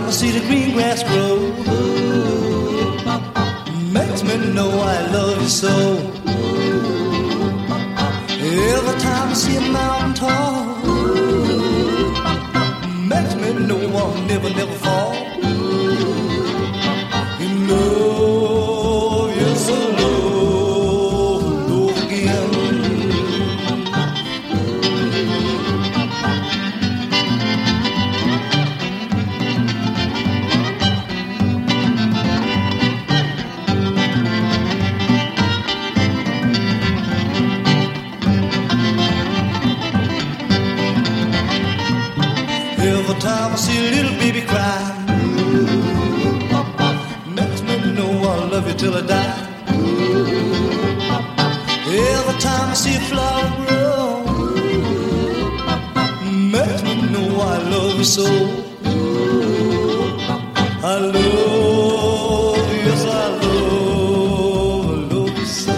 I see the green grass grow, makes me know I love you so. Every time I see a mountain tall, makes me know I'll never, never fall. You love, yes I love, love again. Every time I see a little baby cry, makes me know I'll love you till I die. Every time I see a flower grow, makes me know I love you so. I love, yes I love you so.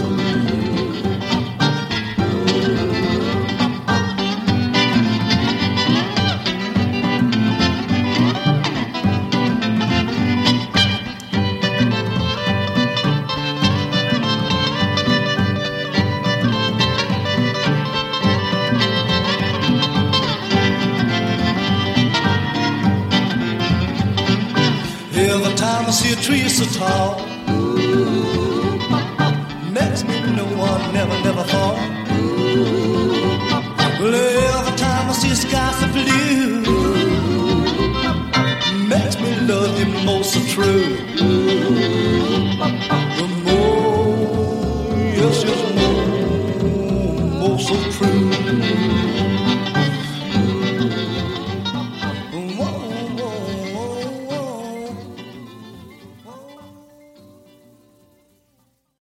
Every time I see a tree so tall, makes me know I'll never, never fall. Well, every time I see a sky so blue, makes me love you most so true. The more, yes, yes,